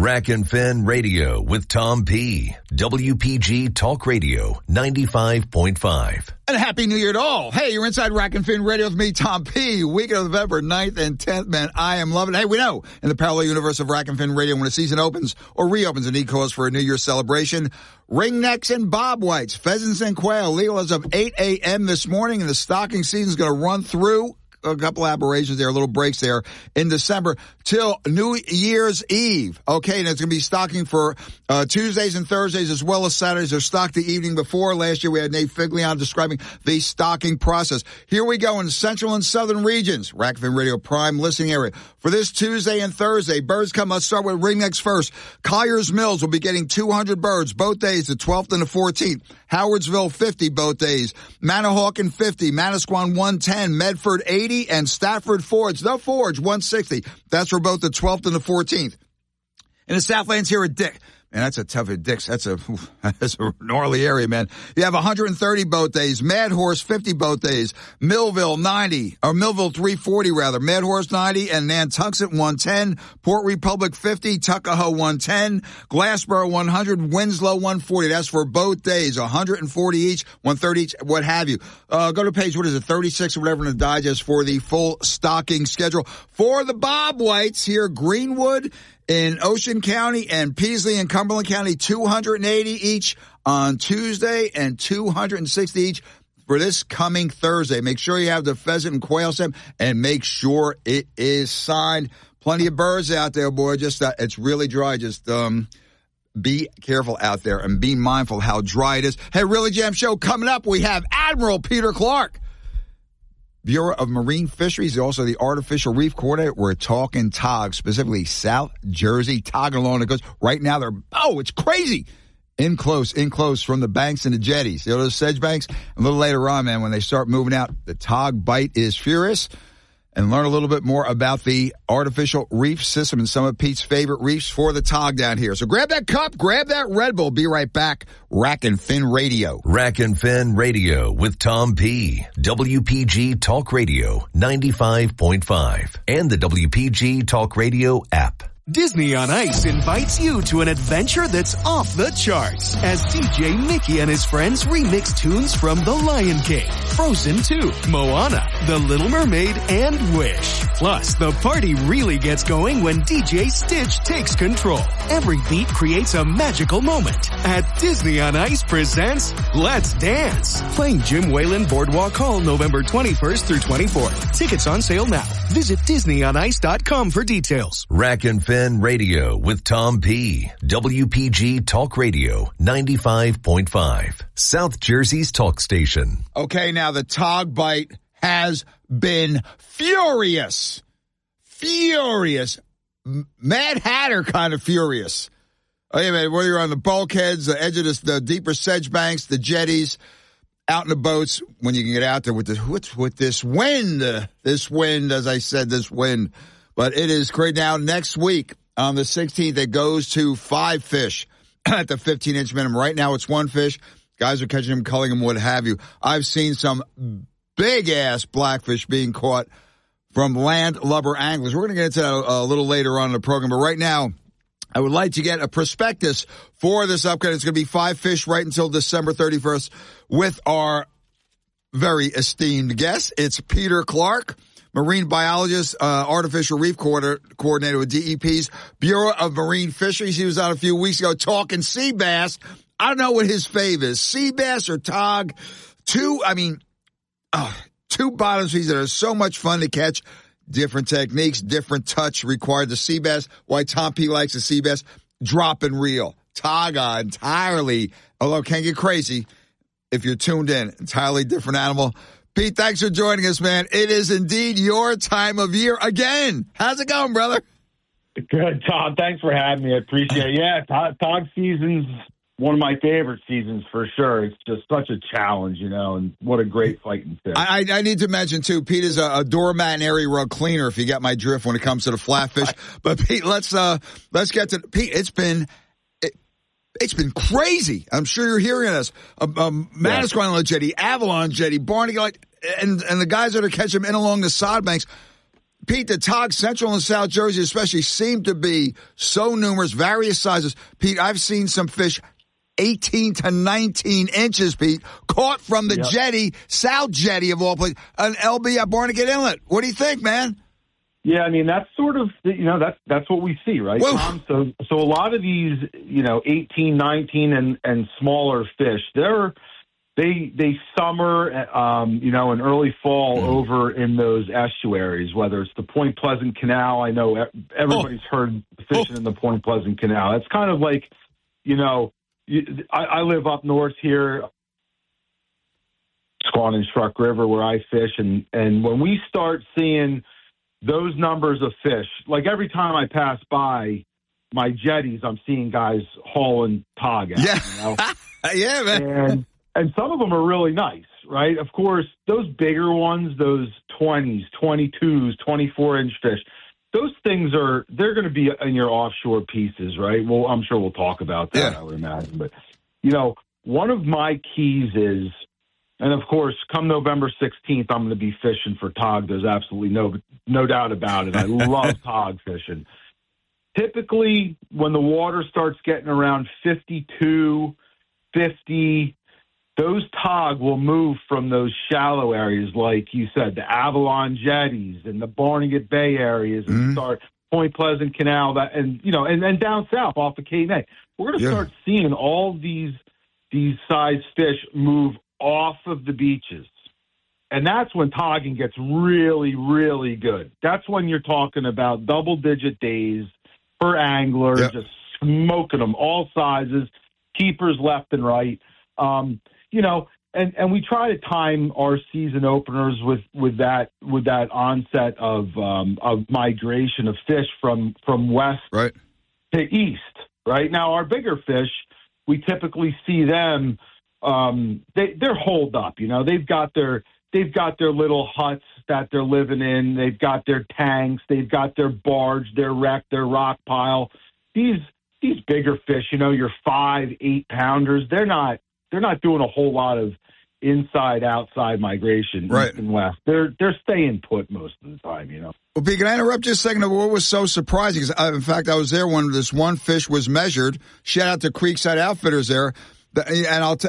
Rack and Fin Radio with Tom P. WPG Talk Radio 95.5. And Happy New Year to all. Hey, you're inside Rack and Fin Radio with me, Tom P. Week of November 9th and 10th, man. I am loving it. Hey, we know in the parallel universe of Rack and Fin Radio, when a season opens or reopens, a need cause for a New Year's celebration. Ringnecks and bob whites, pheasants and quail, legal as of 8 a.m. this morning, and the stocking season is going to run through. A couple aberrations there, little breaks there in December till New Year's Eve. Okay, and it's going to be stocking for Tuesdays and Thursdays as well as Saturdays. They're stocked the evening before. Last year we had Nate Figley on describing the stocking process. Here we go in the central and southern regions. Rack and Fin Radio Prime listening area. For this Tuesday and Thursday, birds come. Let's start with ringnecks first. Collier's Mills will be getting 200 birds both days, the 12th and the 14th. Howardsville 50 both days. Manahawkin 50, Manasquan 110, Medford 80, and Stafford Forge, the Forge 160. That's for both the 12th and the 14th. In the Southlands here at Dick. Man, that's a tough Dick's. That's a gnarly area, man. You have 130 boat days. Mad Horse 50 boat days. Millville 90, or Millville 340 rather. Mad Horse 90 and Nantuxet 110. Port Republic 50, Tuckahoe 110. Glassboro 100, Winslow 140. That's for boat days. 140 each, 130 each, what have you. Go to page, 36 or whatever in the digest for the full stocking schedule. For the bob whites here, Greenwood in Ocean County and Peasley in Cumberland County, 280 each on Tuesday and 260 each for this coming Thursday. Make sure you have the pheasant and quail stamp and make sure it is signed. Plenty of birds out there, boy. Just it's really dry. Just be careful out there and be mindful how dry it is. Hey, Really Jam Show coming up. We have Admiral Peter Clark, Bureau of Marine Fisheries, also the Artificial Reef Coordinator. We're talking TOG, specifically South Jersey, TOG alone. It goes right now. It's crazy. In close from the banks and the jetties. You know those sedge banks? A little later on, man, when they start moving out, the TOG bite is furious. And learn a little bit more about the artificial reef system and some of Pete's favorite reefs for the TOG down here. So grab that cup, grab that Red Bull. Be right back. Rack and Fin Radio. Rack and Fin Radio with Tom P. WPG Talk Radio 95.5 and the WPG Talk Radio app. Disney on Ice invites you to an adventure that's off the charts as DJ Mickey and his friends remix tunes from The Lion King, Frozen 2, Moana, The Little Mermaid, and Wish. Plus, the party really gets going when DJ Stitch takes control. Every beat creates a magical moment. At Disney on Ice presents Let's Dance. Playing Jim Whalen Boardwalk Hall November 21st through 24th. Tickets on sale now. Visit DisneyOnIce.com for details. Rack and Fin Radio with Tom P. WPG Talk Radio 95.5. South Jersey's talk station. Okay, now the TOG bite has been furious. Mad Hatter kind of furious. Oh, yeah, man, whether you're on the bulkheads, the edge of the deeper sedge banks, the jetties, out in the boats, when you can get out there with this wind, as I said, this wind. But it is great. Now, next week, on the 16th, it goes to 5 fish at the 15-inch minimum. Right now, it's 1 fish. Guys are catching them, culling them, what have you. I've seen some big-ass blackfish being caught from landlubber anglers. We're going to get into that a little later on in the program. But right now, I would like to get a prospectus for this upgrade. It's going to be 5 fish right until December 31st with our very esteemed guest. It's Peter Clark, marine biologist, artificial reef coordinator with DEP's Bureau of Marine Fisheries. He was on a few weeks ago talking sea bass. I don't know what his fave is, sea bass or TOG. Two bottom feeds that are so much fun to catch. Different techniques, different touch required. The sea bass, why Tom P likes the sea bass, drop and reel. TOG entirely, although it can get crazy if you're tuned in, entirely different animal. Pete, thanks for joining us, man. It is indeed your time of year again. How's it going, brother? Good, Tom. Thanks for having me. I appreciate it. Yeah, TOG season's one of my favorite seasons for sure. It's just such a challenge, and what a great fighting fish. I need to mention, too, Pete is a doormat and area rug cleaner, if you get my drift when it comes to the flatfish. But, Pete, let's get to – Pete, it's been crazy. I'm sure you're hearing us. Manasquan jetty, Avalon jetty, Barney, and the guys that are catching them in along the sod banks. Pete, the Tog Central and South Jersey especially seem to be so numerous, various sizes. Pete, I've seen some fish 18 to 19 inches, Pete, caught from the jetty, South Jetty of all places, an LB at Barnegat Inlet. What do you think, man? Yeah, I mean, that's sort of, that's what we see, right, Tom? So a lot of these, 18, 19 and smaller fish, they summer, in early fall over in those estuaries, whether it's the Point Pleasant Canal. I know everybody's heard fishing in the Point Pleasant Canal. It's kind of like, I live up north here, Squan and Shrunk River, where I fish, and when we start seeing those numbers of fish, like every time I pass by my jetties, I'm seeing guys hauling tog out. Yeah, yeah, man. And some of them are really nice, right? Of course, those bigger ones, those 20s, 22s, 24-inch fish, those things they're going to be in your offshore pieces, right? Well, I'm sure we'll talk about that, I would imagine. But, one of my keys is, and of course, come November 16th, I'm going to be fishing for tog. There's absolutely no doubt about it. I love tog fishing. Typically, when the water starts getting around 52, 50, those tog will move from those shallow areas, like you said, the Avalon jetties and the Barnegat Bay areas, and start Point Pleasant Canal, and down south off of Cape May. We're going to start seeing all these size fish move off of the beaches. And that's when togging gets really, really good. That's when you're talking about double-digit days per angler, just smoking them, all sizes, keepers left and right. And we try to time our season openers with that onset of migration of fish from west to east. Right now, our bigger fish, we typically see them. They're holed up. They've got their little huts that they're living in. They've got their tanks. They've got their barge, their wreck, their rock pile. These bigger fish, your 5-8 pounders, they're not doing a whole lot of inside-outside migration east and west. They're staying put most of the time, Well, Pete, can I interrupt you a second? What was so surprising? Because in fact, I was there when this one fish was measured. Shout out to Creekside Outfitters there. And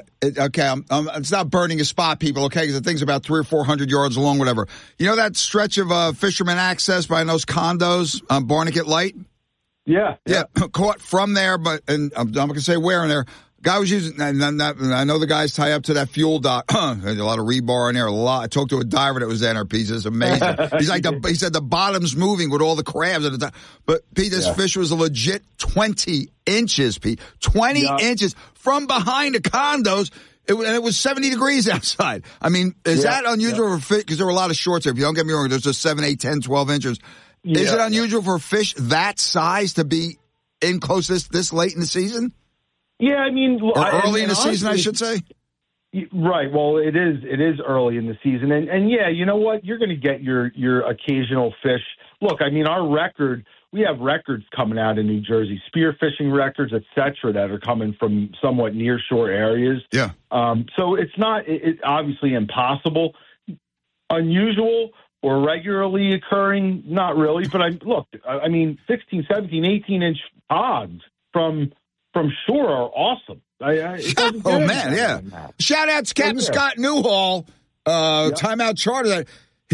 it's not burning a spot, people, okay? Because the thing's about 300 or 400 yards long, whatever. You know that stretch of fisherman access by those condos on Barnegat Light? Yeah. Caught from there, and I'm not going to say where in there. Guy was using, and I know the guys tie up to that fuel dock. There's a lot of rebar in there. I talked to a diver that was in our piece. It's amazing. He said the bottom's moving with all the crabs at the top. But Pete, this fish was a legit 20 inches, Pete. 20 inches from behind the condos. And it was 70 degrees outside. I mean, is that unusual for fish? Because there were a lot of shorts there. If you don't get me wrong, there's just 7, 8, 10, 12 inches. Is it unusual for a fish that size to be in close this late in the season? Yeah, I mean, early in the season, I should say. Right. Well, it is early in the season, and you know what? You're going to get your occasional fish. Look, I mean, we have records coming out in New Jersey, spearfishing records, et cetera, that are coming from somewhat near shore areas. Yeah. So it's obviously impossible, unusual, or regularly occurring. Not really, but I mean, 16, 17, 18-inch togs from shore are awesome. Oh, man, yeah. Shout out to Captain Scott Newhall, Timeout Charter.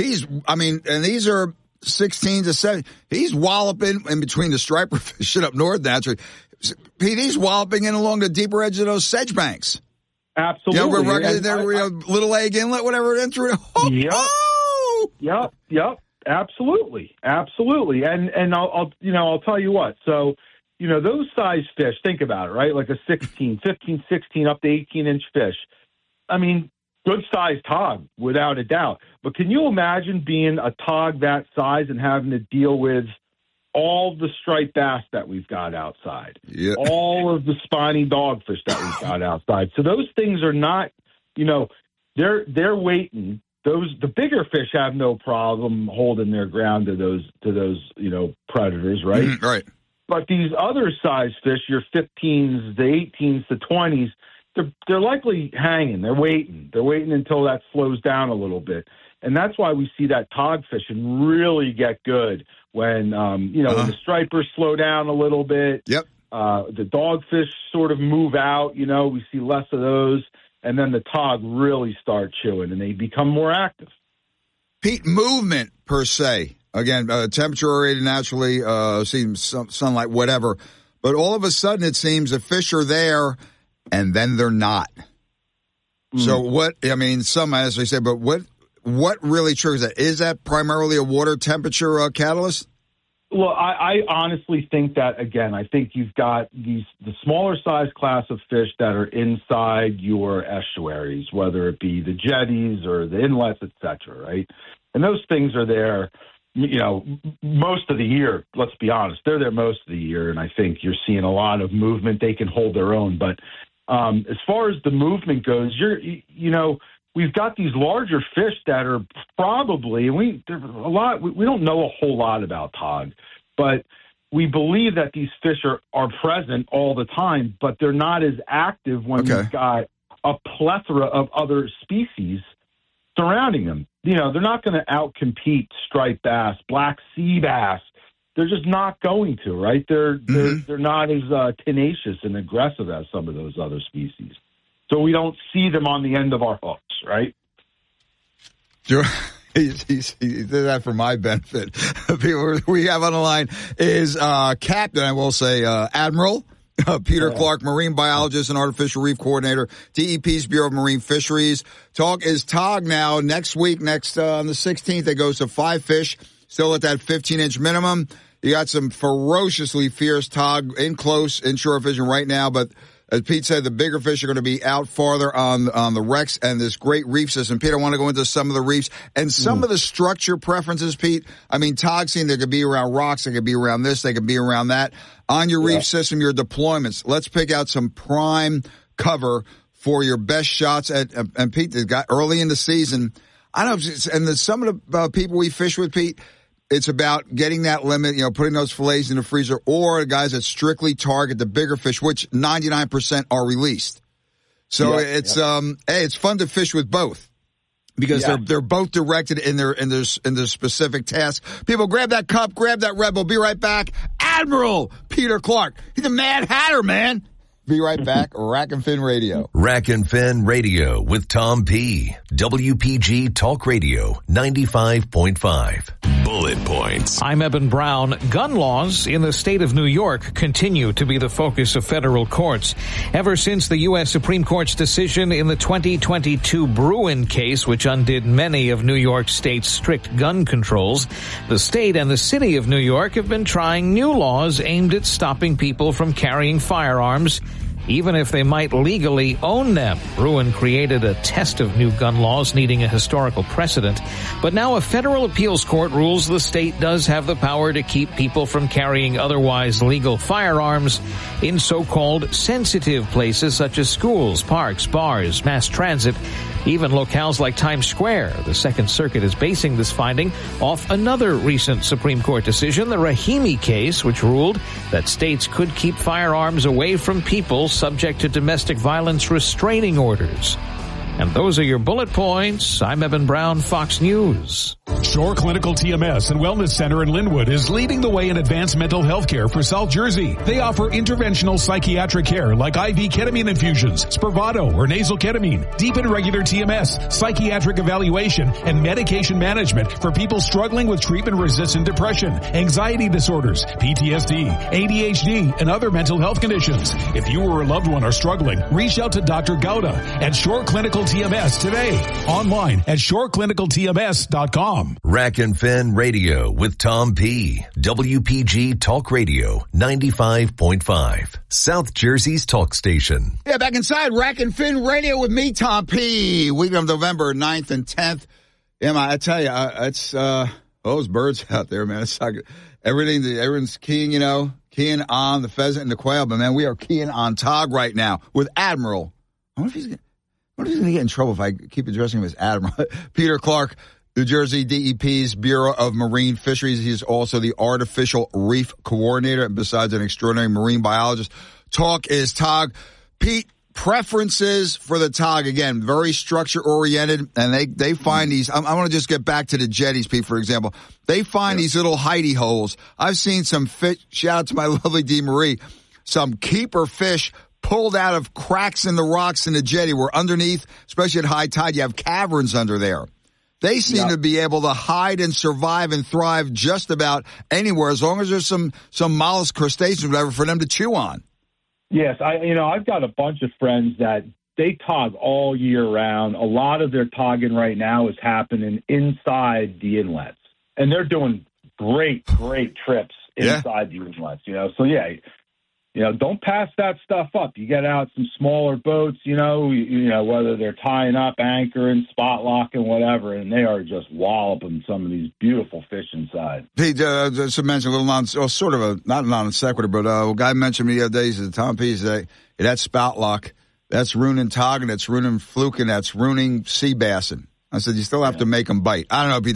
And these are 16 to 7. He's walloping in between the striper fishing up north, naturally. Pete, he's walloping in along the deeper edge of those sedge banks. Absolutely. Little Egg Inlet, whatever it entered. Yep. Absolutely. And I'll tell you what. So, those size fish, think about it, right? Like a 15, 16, up to 18-inch fish. I mean, good size tog, without a doubt. But can you imagine being a tog that size and having to deal with all the striped bass that we've got outside, all of the spiny dogfish that we've got outside? So those things are not, they're waiting. The bigger fish have no problem holding their ground to those predators, right? Right. But these other size fish, your 15s, the 18s, the 20s, they're likely hanging. They're waiting. They're waiting until that slows down a little bit. And that's why we see that tog fishing really get good when, when the stripers slow down a little bit. Yep. The dogfish sort of move out, we see less of those. And then the tog really start chewing and they become more active. Pete, movement per se. Again, temperature rated naturally, seems sunlight, whatever. But all of a sudden it seems the fish are there and then they're not. So some as they say, but what really triggers that? Is that primarily a water temperature catalyst? Well, I honestly think that, again, I think you've got the smaller size class of fish that are inside your estuaries, whether it be the jetties or the inlets, et cetera, right? And those things are there, most of the year. Let's be honest. They're there most of the year, and I think you're seeing a lot of movement. They can hold their own. But as far as the movement goes, we've got these larger fish that are probably, we don't know a whole lot about tog, but we believe that these fish are present all the time, but they're not as active when you've got a plethora of other species surrounding them. They're not going to outcompete striped bass, black sea bass. They're just not going to, right? They're not as tenacious and aggressive as some of those other species. So we don't see them on the end of our hooks, right? Sure. He did that for my benefit. People we have on the line is Captain, I will say, Admiral Peter Clark, marine biologist and artificial reef coordinator, DEP's Bureau of Marine Fisheries. Talk is tog now. Next week, on the 16th, it goes to 5 fish, still at that 15-inch minimum. You got some ferociously fierce tog in close inshore fishing right now, but as Pete said, the bigger fish are going to be out farther on the wrecks and this great reef system. Pete, I want to go into some of the reefs and some of the structure preferences, Pete. I mean, tog scene, they could be around rocks, they could be around this, they could be around that. On your reef system, your deployments, let's pick out some prime cover for your best shots and Pete, they got early in the season. I don't know, and some of the people we fish with, Pete, it's about getting that limit, putting those fillets in the freezer, or guys that strictly target the bigger fish, which 99% are released. So it's fun to fish with both because they're both directed in their specific tasks. People, grab that cup, grab that Red Bull. Be right back. Admiral Peter Clark. He's a Mad Hatter, man. Be right back. Rack and Fin Radio. Rack and Fin Radio with Tom P. WPG Talk Radio 95.5. Bullet points. I'm Eben Brown. Gun laws in the state of New York continue to be the focus of federal courts. Ever since the U.S. Supreme Court's decision in the 2022 Bruen case, which undid many of New York State's strict gun controls, the state and the city of New York have been trying new laws aimed at stopping people from carrying firearms, even if they might legally own them. Bruen created a test of new gun laws needing a historical precedent. But now a federal appeals court rules the state does have the power to keep people from carrying otherwise legal firearms in so-called sensitive places such as schools, parks, bars, mass transit, even locales like Times Square. The Second Circuit is basing this finding off another recent Supreme Court decision, the Rahimi case, which ruled that states could keep firearms away from people subject to domestic violence restraining orders. And those are your bullet points. I'm Eben Brown, Fox News. Shore Clinical TMS and Wellness Center in Linwood is leading the way in advanced mental health care for South Jersey. They offer interventional psychiatric care like IV ketamine infusions, Spravato or nasal ketamine, deep and regular TMS, psychiatric evaluation, and medication management for people struggling with treatment-resistant depression, anxiety disorders, PTSD, ADHD, and other mental health conditions. If you or a loved one are struggling, reach out to Dr. Gouda at Shore Clinical TMS today. Online at shoreclinicaltms.com. Rack and Fin Radio with Tom P. WPG Talk Radio 95.5. South Jersey's talk station. Yeah, back inside Rack and Fin Radio with me, Tom P. Week of November 9th and 10th. Yeah, man, I tell you, it's those birds out there, man. It's like everyone's keying, keying on the pheasant and the quail. But, man, we are keying on tog right now with Admiral. I wonder if he's going to get in trouble if I keep addressing him as Admiral. Peter Clark, New Jersey DEP's Bureau of Marine Fisheries. He's also the artificial reef coordinator, and besides an extraordinary marine biologist. Talk is tog. Pete, preferences for the tog, again, very structure oriented, and they find these. I want to just get back to the jetties, Pete, for example. They find these little hidey holes. I've seen some fish. Shout out to my lovely Dee Marie. Some keeper fish pulled out of cracks in the rocks in the jetty, where underneath, especially at high tide, you have caverns under there. They seem to be able to hide and survive and thrive just about anywhere, as long as there's some mollusk, crustaceans, whatever, for them to chew on. Yes, I've got a bunch of friends that they tog all year round. A lot of their togging right now is happening inside the inlets, and they're doing great trips inside the inlets. So don't pass that stuff up. You get out some smaller boats, whether they're tying up, anchoring, spot locking, whatever, and they are just walloping some of these beautiful fish inside. Pete, just to mention a little sort of a, not a non sequitur, but a guy mentioned me the other day, he said, Tom P, that spout lock, that's ruining togging, that's ruining fluking, that's ruining sea bassing. I said, you still have to make them bite. I don't know, Pete,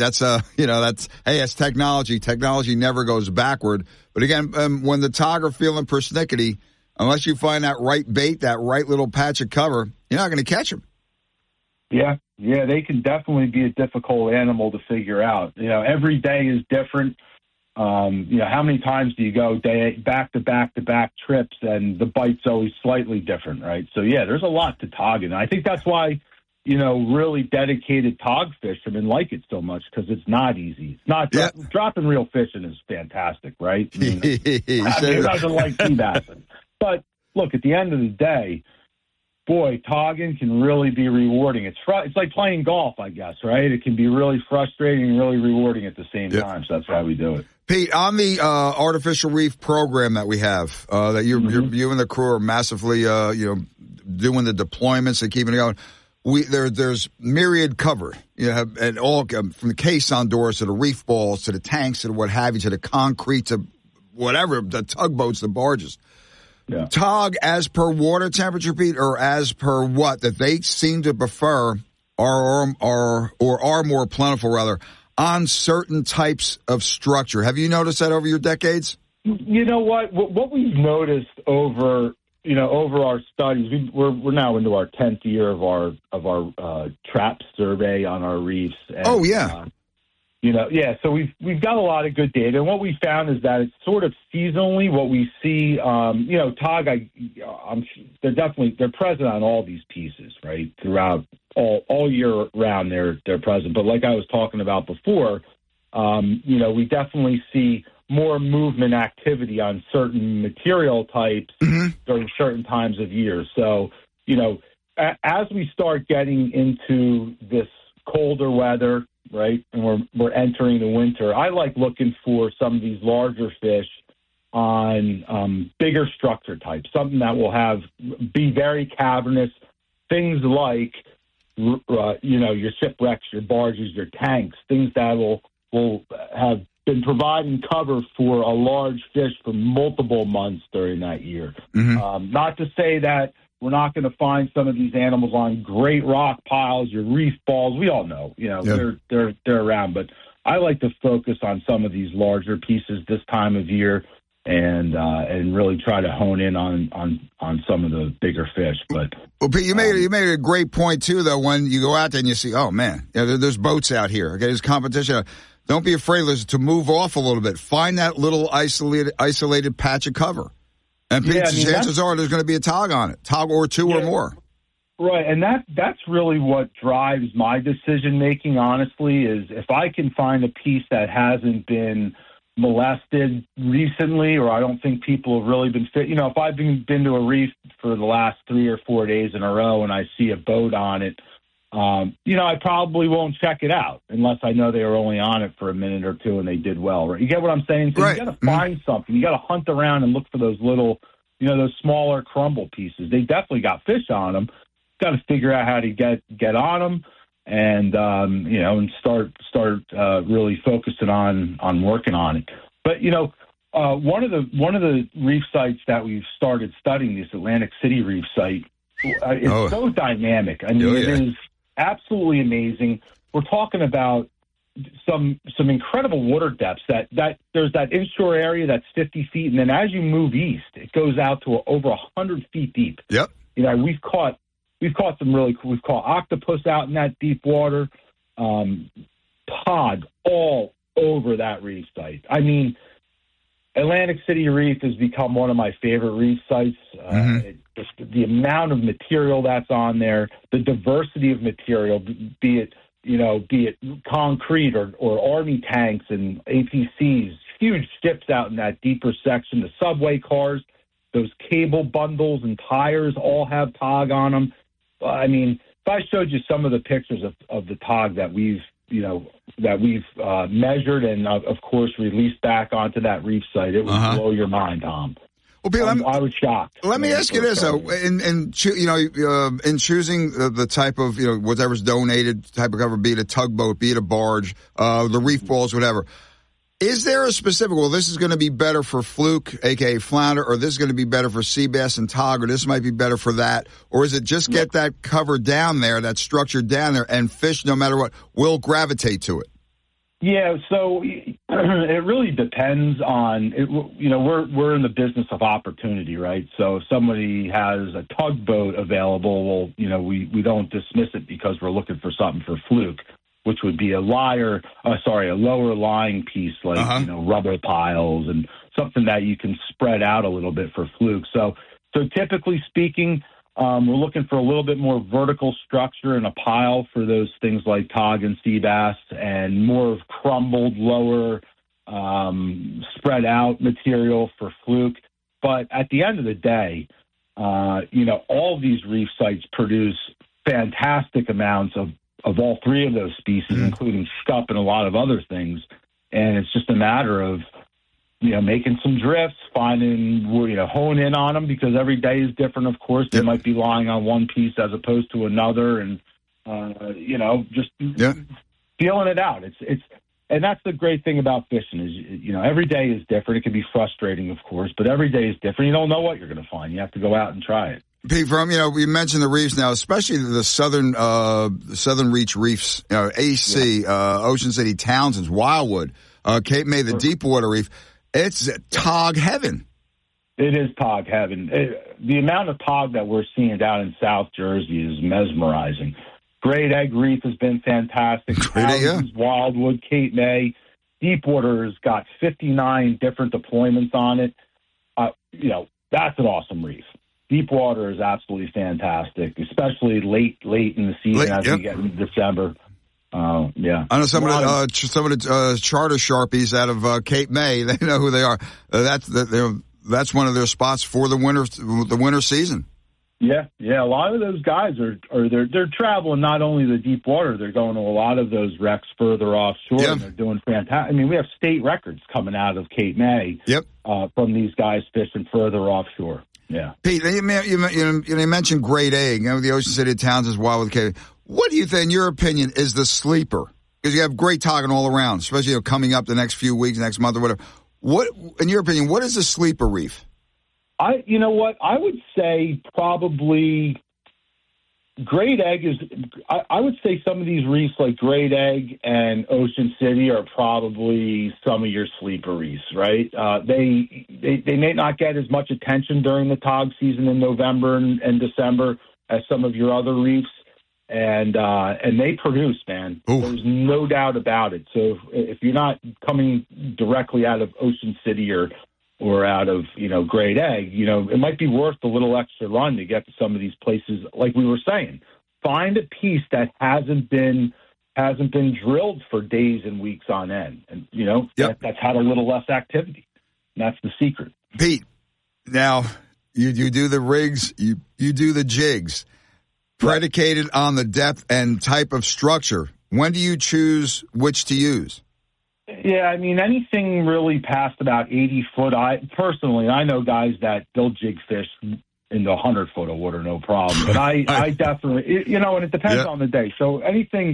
that's technology. Technology never goes backward. But again, when the tog are feeling persnickety, unless you find that right bait, that right little patch of cover, you're not going to catch them. Yeah, they can definitely be a difficult animal to figure out. Every day is different. How many times do you go back to back trips, and the bite's always slightly different, right? So, there's a lot to togging. I think that's why, really dedicated tog fishermen like it so much, because it's not easy. It's not dropping reel fishing is fantastic, right? I mean, it doesn't like sea bassing. But look, at the end of the day, boy, togging can really be rewarding. It's like playing golf, I guess, right? It can be really frustrating and really rewarding at the same time. So that's why we do it. Pete, on the artificial reef program that we have, that you and the crew are massively, doing the deployments and keeping it going. There's myriad cover. You have, and all from the caisson doors to the reef balls to the tanks to what have you, to the concrete to whatever, the tugboats, the barges. Yeah. Tog as per water temperature, Pete, or as per what that they seem to prefer are more plentiful rather on certain types of structure. Have you noticed that over your decades? You know what? What we've noticed over our studies, we're now into our 10th year of our trap survey on our reefs. And, so we've got a lot of good data. And what we found is that it's sort of seasonally what we see. Tog, they're present on all these pieces, right? Throughout all year round, they're present. But like I was talking about before, we definitely see more movement activity on certain material types during certain times of year. So, as we start getting into this colder weather, right, and we're entering the winter, I like looking for some of these larger fish on bigger structure types, something that will be very cavernous, things like, your shipwrecks, your barges, your tanks, things that will have been providing cover for a large fish for multiple months during that year. Not to say that we're not going to find some of these animals on great rock piles, your reef balls. We all know, they're around. But I like to focus on some of these larger pieces this time of year and really try to hone in on some of the bigger fish. But Pete, you made a great point too, though. When you go out there and you see, oh man, there's boats out here. Okay, there's competition. Don't be afraid, Liz, to move off a little bit. Find that little isolated patch of cover. And Pete, chances are there's going to be a tog on it, tog or two or more. Right, and that's really what drives my decision-making, honestly, is if I can find a piece that hasn't been molested recently, or I don't think people have really been fit. If I've been to a reef for the last 3 or 4 days in a row and I see a boat on it, I probably won't check it out unless I know they were only on it for a minute or two and they did well. Right? You get what I'm saying? So you got to find something. You got to hunt around and look for those little, those smaller crumble pieces. They definitely got fish on them. Got to figure out how to get on them and and start really focusing on working on it. But one of the reef sites that we've started studying, this Atlantic City reef site, it's so dynamic. I mean, it is absolutely amazing. We're talking about some incredible water depths. That there's that inshore area that's 50 feet, and then as you move east, it goes out to over 100 feet deep. Yep. we've caught some really cool. We've caught octopus out in that deep water, tog all over that reef site. I mean, Atlantic City Reef has become one of my favorite reef sites. Just the amount of material that's on there, the diversity of material, be it concrete or army tanks and APCs, huge ships out in that deeper section, the subway cars, those cable bundles and tires all have tog on them. I mean, if I showed you some of the pictures of the tog that we've measured and, of course, released back onto that reef site, it would blow your mind, Tom. Well, Pete, I was shocked. Let me ask you this: in choosing the type of whatever's donated type of cover, be it a tugboat, be it a barge, the reef balls, whatever. Is there a specific? Well, this is going to be better for fluke, aka flounder, or this is going to be better for sea bass and tog, or this might be better for that, or is it just get that cover down there, that structure down there, and fish, no matter what, will gravitate to it? Yeah, so it really depends on it. We're in the business of opportunity, right? So if somebody has a tugboat available, well, we don't dismiss it because we're looking for something for fluke, which would be a lower lying piece like rubber piles and something that you can spread out a little bit for fluke. So typically speaking, we're looking for a little bit more vertical structure in a pile for those things like tog and sea bass, and more of crumbled, lower, spread out material for fluke. But at the end of the day, all of these reef sites produce fantastic amounts of all three of those species, including scup and a lot of other things. And it's just a matter of making some drifts, hone in on them, because every day is different, of course. They might be lying on one piece as opposed to another, and, just feeling it out. And that's the great thing about fishing is, every day is different. It can be frustrating, of course, but every day is different. You don't know what you're going to find. You have to go out and try it. Pete, we mentioned the reefs now, especially the southern reach reefs, AC, Ocean City, Townsend's, Wildwood, Cape May, the Deepwater Reef. It's tog heaven. It is tog heaven. The amount of tog that we're seeing down in South Jersey is mesmerizing. Great Egg Reef has been fantastic. Wildwood, Cape May. Deepwater has got 59 different deployments on it. That's an awesome reef. Deepwater is absolutely fantastic, especially late in the season as we get into December. I know some of the charter sharpies out of Cape May. They know who they are. That's one of their spots for the winter season. Yeah. A lot of those guys they're traveling not only the deep water, they're going to a lot of those wrecks further offshore. And they're doing fantastic. I mean, we have state records coming out of Cape May. From these guys fishing further offshore. Yeah. Pete, you mentioned Great Egg. The Ocean City Towns is Wildwood Cape. What do you think, in your opinion, is the sleeper? Because you have great togging all around, especially coming up the next few weeks, next month or whatever. What, in your opinion, what is the sleeper reef? I would say probably Great Egg is. I would say some of these reefs like Great Egg and Ocean City are probably some of your sleeper reefs, right? They may not get as much attention during the tog season in November and December as some of your other reefs. And they produce, man. Ooh. There's no doubt about it. So if you're not coming directly out of Ocean City or out of Great Egg, it might be worth a little extra run to get to some of these places. Like we were saying, find a piece that hasn't been drilled for days and weeks on end, and that's had a little less activity. And that's the secret. Pete, now you do the rigs, you do the jigs. Predicated on the depth and type of structure. When do you choose which to use? Yeah, I mean, anything really past about 80 foot. I know guys that they'll jig fish into 100 foot of water, no problem. But I definitely, and it depends on the day. So anything,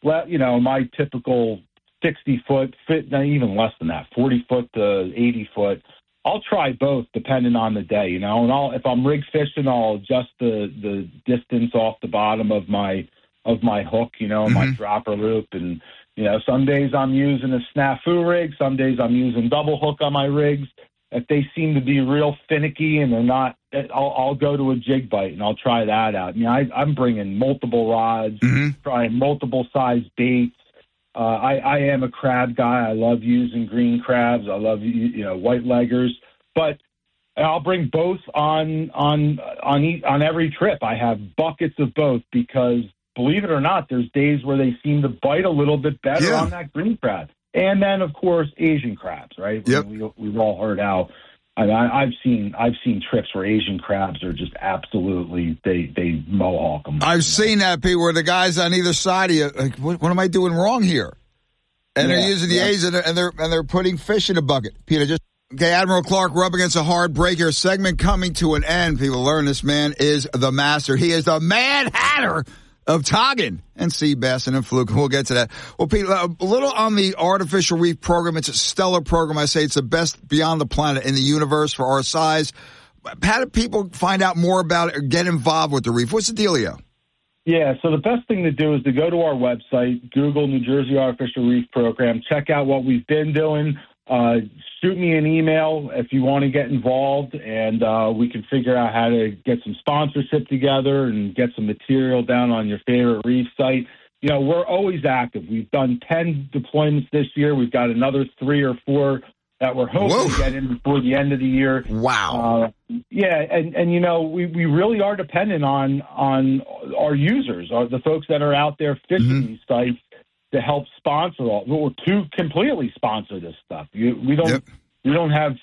my typical 60 foot, even less than that, 40 foot to 80 foot. I'll try both depending on the day, and if I'm rig fishing, I'll adjust the distance off the bottom of my hook, my dropper loop. And, some days I'm using a snafu rig, some days I'm using double hook on my rigs. if they seem to be real finicky and they're not, I'll go to a jig bite and I'll try that out. I'm bringing multiple rods, trying multiple size baits. I am a crab guy. I love using green crabs. I love white leggers, but I'll bring both on every trip. I have buckets of both because, believe it or not, there's days where they seem to bite a little bit better on that green crab. And then, of course, Asian crabs, right? Yep. We've all heard how. I've seen trips where Asian crabs are just absolutely they mohawk them. I've seen that, Pete, where the guys on either side of you, like, what am I doing wrong here? And they're using the A's and they're putting fish in a bucket. Peter, okay, Admiral Clark, we're up against a hard break here. Segment coming to an end. People learn this man is the master. He is the Mad Hatter of Toggin and sea bass and fluke. We'll get to that. Well, Pete, a little on the artificial reef program. It's a stellar program. I say it's the best beyond the planet in the universe for our size. How do people find out more about it or get involved with the reef? What's the dealio? Yeah, so the best thing to do is to go to our website, Google New Jersey Artificial Reef Program, check out what we've been doing. Shoot me an email if you want to get involved, and we can figure out how to get some sponsorship together and get some material down on your favorite reef site. We're always active. We've done 10 deployments this year. We've got another 3 or 4 that we're hoping to get in before the end of the year. Wow. And we really are dependent on our users, the folks that are out there fishing these sites, to help sponsor or to completely sponsor this stuff. We don't have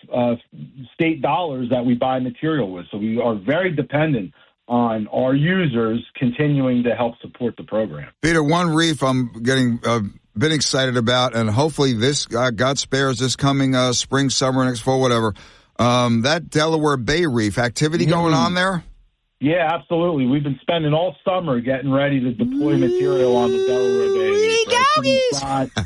state dollars that we buy material with, so we are very dependent on our users continuing to help support the program. Peter, one reef I'm getting been excited about, and hopefully this, God spares, this coming spring, summer, next fall, whatever, that Delaware Bay Reef, activity going on there? Yeah, absolutely. We've been spending all summer getting ready to deploy material on the Delaware Bay Reef. Right? So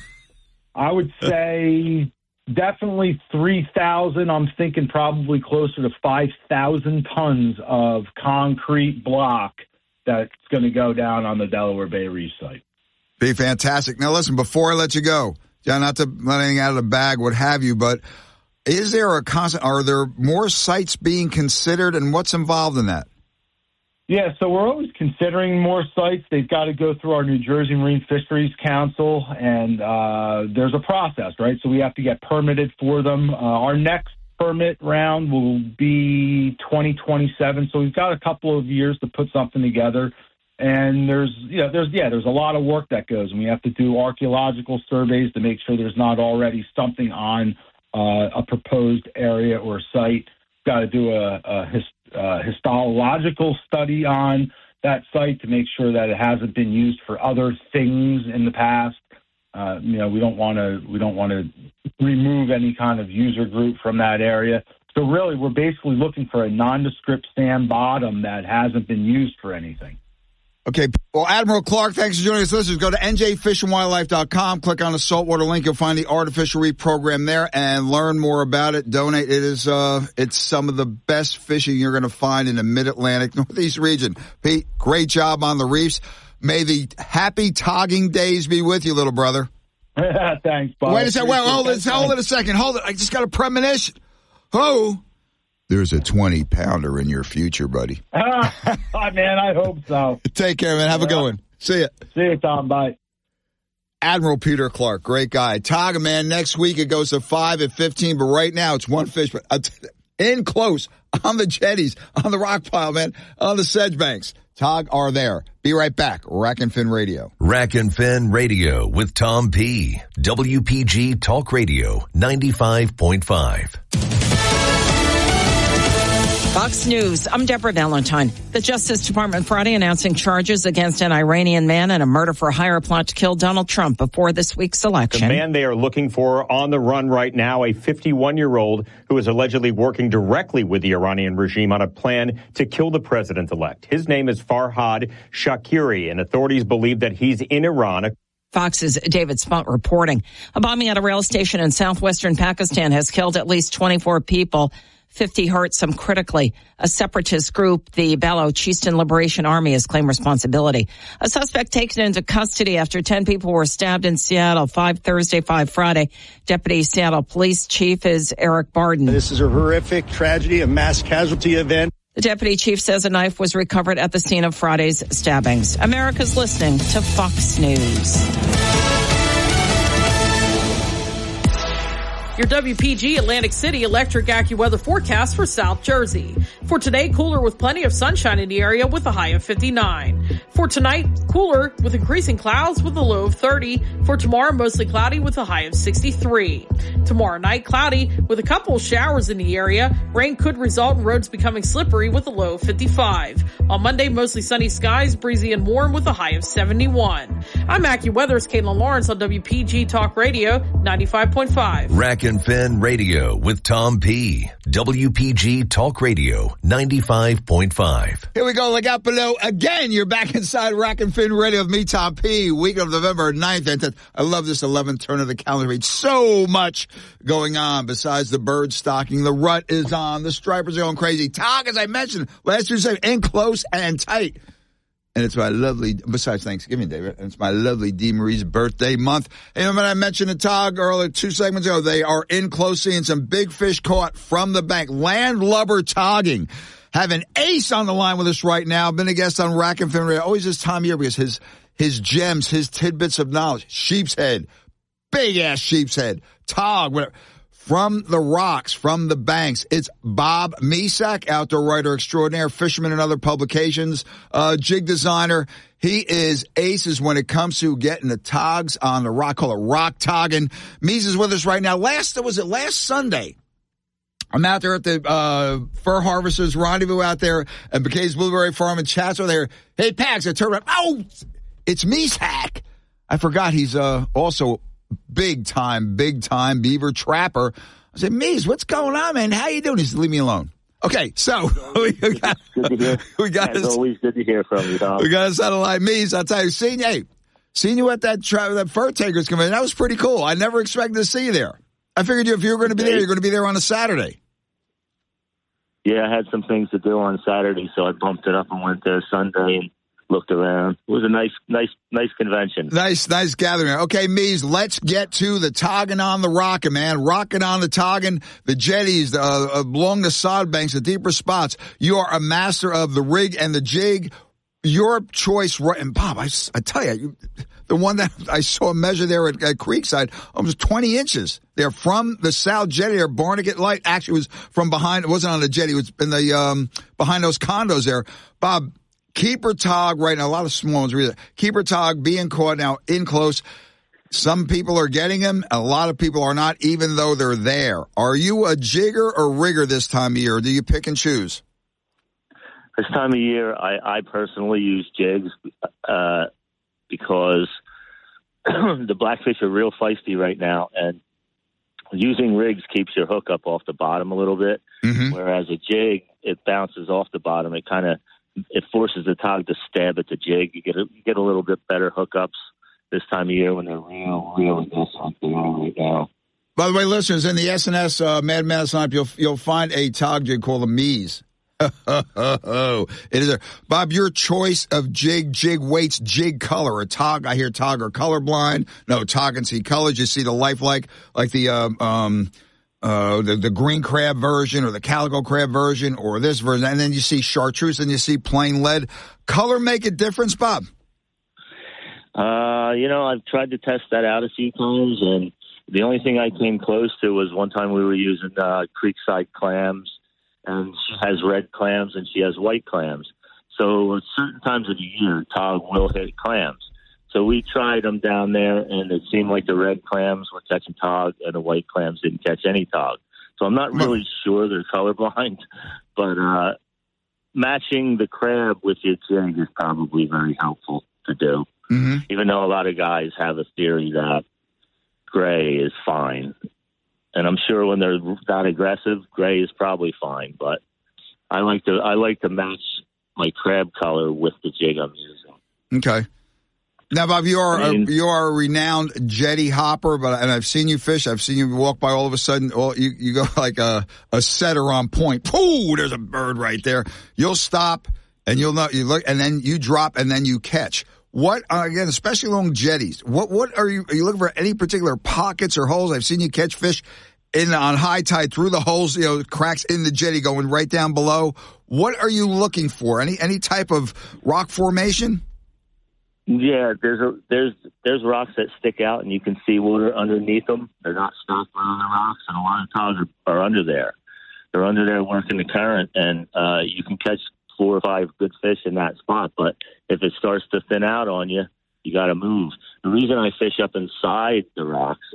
I would say definitely 3,000. I'm thinking probably closer to 5,000 tons of concrete block that's going to go down on the Delaware Bay Reef site. Be fantastic. Now, listen, before I let you go, John, not to let anything out of the bag, what have you, but is there are there more sites being considered, and what's involved in that? Yeah, so we're always considering more sites. They've got to go through our New Jersey Marine Fisheries Council, and there's a process, right? So we have to get permitted for them. Our next permit round will be 2027, so we've got a couple of years to put something together. And there's a lot of work that goes, and we have to do archaeological surveys to make sure there's not already something on a proposed area or site. Got to do a histological study on that site to make sure that it hasn't been used for other things in the past. We don't want to remove any kind of user group from that area. So really, we're basically looking for a nondescript sand bottom that hasn't been used for anything. Okay. Well, Admiral Clark, thanks for joining us. Listeners, go to njfishandwildlife.com, click on the saltwater link. You'll find the artificial reef program there and learn more about it. Donate. It is, it's some of the best fishing you're going to find in the mid-Atlantic Northeast region. Pete, great job on the reefs. May the happy togging days be with you, little brother. Thanks, Bob. Wait a second. Hold it a second. Hold it. I just got a premonition. Oh. There's a 20-pounder in your future, buddy. Man, I hope so. Take care, man. Have a good one. See ya. See you, Tom. Bye. Admiral Peter Clark, great guy. Togga, man, next week it goes to 5 at 15, but right now it's one fish. But in close, on the jetties, on the rock pile, man, on the sedge banks. Tog are there. Be right back. Rack and Fin Radio. Rack and Fin Radio with Tom P. WPG Talk Radio 95.5. Fox News, I'm Deborah Valentine. The Justice Department Friday announcing charges against an Iranian man in a murder-for-hire plot to kill Donald Trump before this week's election. The man they are looking for on the run right now, a 51-year-old who is allegedly working directly with the Iranian regime on a plan to kill the president-elect. His name is Farhad Shakiri, and authorities believe that he's in Iran. Fox's David Spont reporting. A bombing at a rail station in southwestern Pakistan has killed at least 24 people. 50 hurt, some critically. A separatist group, the Balochistan Liberation Army, has claimed responsibility. A suspect taken into custody after 10 people were stabbed in Seattle, 5 Thursday, 5 Friday. Deputy Seattle Police Chief is Eric Barden. This is a horrific tragedy, a mass casualty event. The deputy chief says a knife was recovered at the scene of Friday's stabbings. America's listening to Fox News. Your WPG Atlantic City electric AccuWeather forecast for South Jersey. For today, cooler with plenty of sunshine in the area with a high of 59. For tonight, cooler with increasing clouds with a low of 30. For tomorrow, mostly cloudy with a high of 63. Tomorrow night, cloudy with a couple of showers in the area. Rain could result in roads becoming slippery with a low of 55. On Monday, mostly sunny skies, breezy and warm with a high of 71. I'm AccuWeather's Caitlin Lawrence on WPG Talk Radio 95.5. Rack and Finn Radio with Tom P. WPG Talk Radio 95.5. Here we go. Look out below again. You're back inside Rack and Finn Radio with me, Tom P. Week of November 9th and 10th. I love this 11th turn of the calendar. It's so much going on besides the bird stocking. The rut is on. The stripers are going crazy. Tog, as I mentioned last Tuesday, in close and tight. And it's my lovely, besides Thanksgiving Day, and it's my lovely Dee Marie's birthday month. And when I mentioned the Tog earlier, 2 segments ago, they are in close, seeing some big fish caught from the bank. Landlubber togging. Have an ace on the line with us right now. Been a guest on Rack and Fin Radio. Always this time of year because his gems, his tidbits of knowledge. Sheep's head, big ass sheep's head, Tog, whatever. From the rocks, from the banks, it's Bob Mesak, outdoor writer extraordinaire, fisherman and other publications, jig designer. He is aces when it comes to getting the togs on the rock. Call it rock togging. Mies is with us right now. Last Sunday? I'm out there at the Fur Harvesters Rendezvous out there at McKay's Blueberry Farm in Chatsworth. There, hey, Pags, I turned around. Oh, it's Mesak. I forgot he's also big time beaver trapper. I said, Mies, what's going on, man? How you doing? He said, leave me alone. Okay, so good to hear. It's always good to hear from you, Tom. We got us on the line. Mies, I'll tell you, seeing you at that Fur Takers Convention, that was pretty cool. I never expected to see you there. I figured if you were going to be there, you're going to be there on a Saturday. Yeah, I had some things to do on Saturday, so I bumped it up and went there Sunday and looked around. It was a nice convention. Nice gathering. Okay, Mies, let's get to the togging on the rockin', man. Rocking on the togging, the jetties, along the sod banks, the deeper spots. You are a master of the rig and the jig. Your choice, and Bob, I tell you, the one that I saw a measure there at Creekside, almost 20 inches. They're from the South Jetty or Barnegat Light. Actually, it was from behind. It wasn't on the jetty. It was in the behind those condos there. Bob, keeper tog right now, a lot of small ones. Keeper tog being caught now in close. Some people are getting them. A lot of people are not, even though they're there. Are you a jigger or rigger this time of year? Or do you pick and choose? This time of year, I personally use jigs because the blackfish are real feisty right now, and using rigs keeps your hook up off the bottom a little bit, whereas a jig, it bounces off the bottom. It forces the tog to stab at the jig. You get a little bit better hookups this time of year when they're real aggressive like they are right now. By the way, listeners, in the SNS Mad Madness lineup, you'll find a tog jig called a Mies. It is Bob, your choice of jig weights, jig color. A tog, I hear tog are colorblind. No, tog can see colors. You see the lifelike, like the green crab version or the calico crab version or this version. And then you see chartreuse and you see plain lead. Color make a difference, Bob? I've tried to test that out a few times, and the only thing I came close to was one time we were using Creekside clams, and she has red clams and she has white clams. So at certain times of the year, tog will hit clams. So we tried them down there, and it seemed like the red clams were catching tog, and the white clams didn't catch any tog. So I'm not really sure they're colorblind, but matching the crab with your jig is probably very helpful to do. Even though a lot of guys have a theory that gray is fine. And I'm sure when they're that aggressive, gray is probably fine. But I like to match my crab color with the jig I'm using. Okay. Now, Bob, you are a renowned jetty hopper, and I've seen you fish. I've seen you walk by. All of a sudden, you go like a setter on point. Pooh! There's a bird right there. You'll stop, and you look, and then you drop, and then you catch. What again? Especially along jetties. What are you looking for? Any particular pockets or holes? I've seen you catch fish on high tide through the holes, cracks in the jetty going right down below. What are you looking for? Any type of rock formation? Yeah, there's rocks that stick out, and you can see water underneath them. They're not stocked on the rocks, and a lot of times are under there. They're under there working the current, and you can catch 4 or 5 good fish in that spot. But if it starts to thin out on you, you got to move. The reason I fish up inside the rocks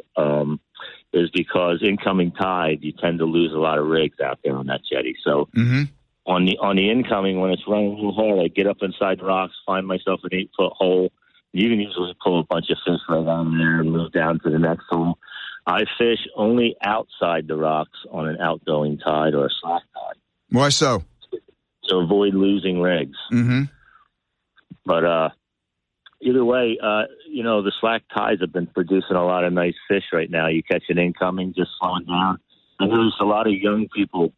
is because incoming tide, you tend to lose a lot of rigs out there on that jetty. So. Mm-hmm. On the incoming, when it's running a little hard, I get up inside the rocks, find myself an 8-foot hole. You can usually pull a bunch of fish right down there and move down to the next hole. I fish only outside the rocks on an outgoing tide or a slack tide. Why so? To avoid losing rigs. Mm-hmm. But either way, the slack tides have been producing a lot of nice fish right now. You catch an incoming, just slowing down. And there's a lot of young people,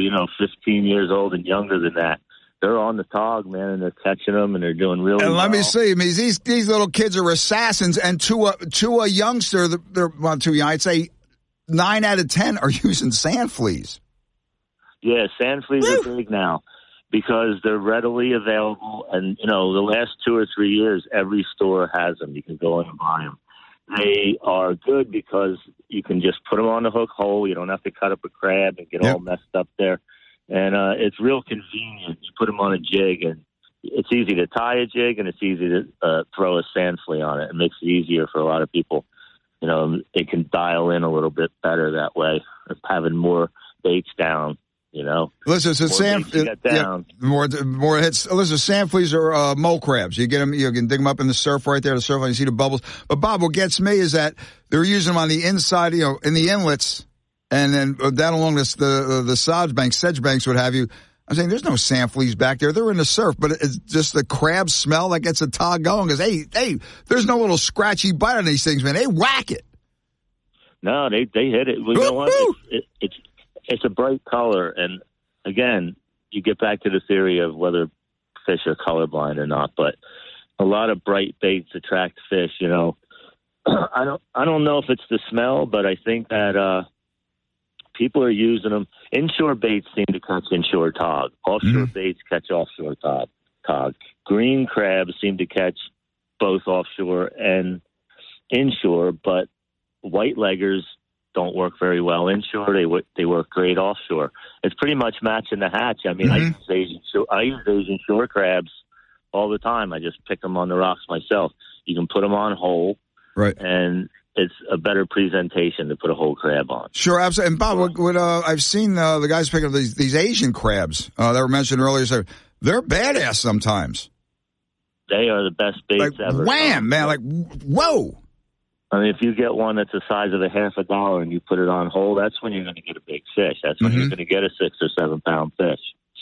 15 years old and younger than that. They're on the tog, man, and they're catching them, and they're doing really well. And let me see. I mean, these little kids are assassins, and to a youngster, they're too young. I'd say 9 out of 10 are using sand fleas. Yeah, sand fleas are big now because they're readily available. And, the last 2 or 3 years, every store has them. You can go in and buy them. They are good because you can just put them on the hook hole. You don't have to cut up a crab and get all messed up there. And it's real convenient. You put them on a jig, and it's easy to tie a jig, and it's easy to throw a sand flea on it. It makes it easier for a lot of people. They can dial in a little bit better that way, of having more baits down. Listen, so more hits. Listen, sand fleas are mole crabs. You get them, you can dig them up in the surf right there. The surf, you see the bubbles. But Bob, what gets me is that they're using them on the inside, in the inlets, and then down along the sedge banks, what have you. I'm saying there's no sand fleas back there. They're in the surf, but it's just the crab smell that gets the tog going. Because hey, there's no little scratchy bite on these things, man. They whack it. No, they hit it. Well, you know what? It's a bright color, and again, you get back to the theory of whether fish are colorblind or not. But a lot of bright baits attract fish. I don't know if it's the smell, but I think that people are using them. Inshore baits seem to catch inshore tog. Offshore baits catch offshore tog. Green crabs seem to catch both offshore and inshore, but white leggers don't work very well inshore. They work great offshore. It's pretty much matching the hatch. I mean, I use Asian shore crabs all the time. I just pick them on the rocks myself. You can put them on whole, right? And it's a better presentation to put a whole crab on. Sure, absolutely. And Bob, what I've seen the guys pick up these Asian crabs that were mentioned earlier. So they're badass sometimes. They are the best baits ever. Wham, man! Like whoa. I mean, if you get one that's the size of a $50 and you put it on whole, that's when you're going to get a big fish. That's when you're going to get a 6 or 7 pound fish.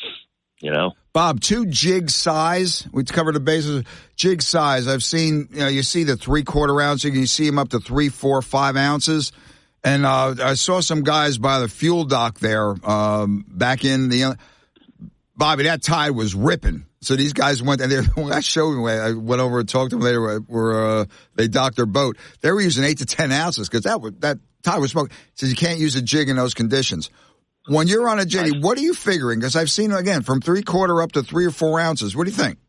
Bob, 2 jig size. We covered the bases. Jig size. I've seen. You see the 3/4 ounce. You can see them up to 3, 4, 5 ounces. And I saw some guys by the fuel dock there back in the. Bobby, that tide was ripping. So these guys went, and when I showed them, I went over and talked to them later. They docked their boat. They were using 8 to 10 ounces because that tide was smoking. Says you can't use a jig in those conditions. When you're on a jetty, what are you figuring? Because I've seen again from 3/4 up to 3 or 4 ounces. What do you think?